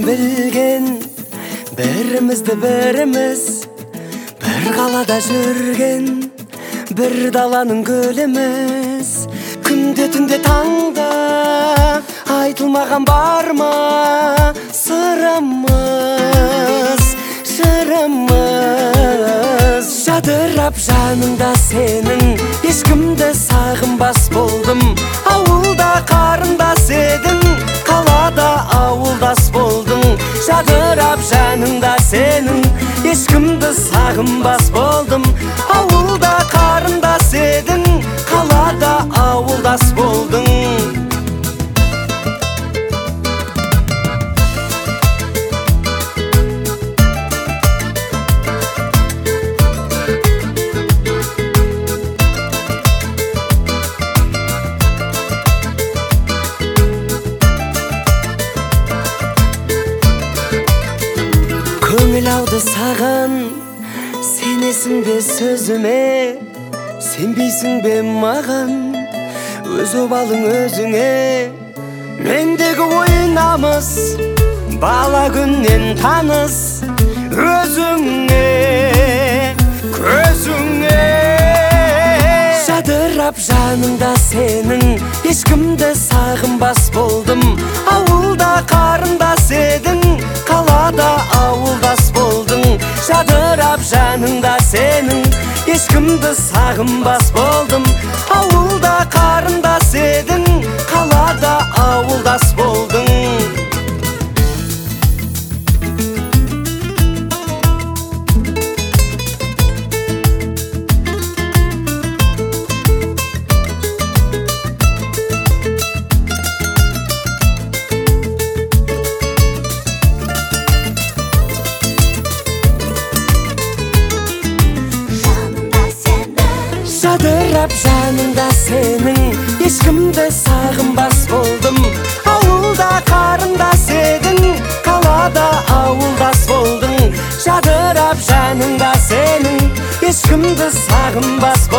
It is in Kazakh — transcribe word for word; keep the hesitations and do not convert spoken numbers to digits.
bilgen Birimizni birimiz Bir qalada жүрген Bir dalanın gölümüz Күнде түнде таңда Айтылмаған барма Сырымыз, жырымыз Жадырап жаныңда сенің Ешкімді сағынбас болдым Ауылда қарындас едің Қалада ауылдас болдың Жадырап жаныңда сенің Ешкімді сағынбас болдым Ауылда қарындас едің Қалада ауылдас болдың Көңіл ауды саған Сенесің бе сөзіме Сенбейсің бе маған Өз обалың өзіңе Мендегі ойын намыс Бала күннен таныс Өзіңе Көзіңе Жадырап жаныңда сенің Ешкімді сағынбас болдым Ауылда қарындас едің Қалада ауылдас болдың Жадырап жаныңда сенің Ешкімді сағынбас болдым Ауылда қарындас едің Қалада ауылдас болдың Жадырап жаныңда сенің Ешкімді сағынбас болдым Ауылда қарындас едің Қалада ауылдас болдың Жадырап жаныңда сенің Ешкімді сағынбас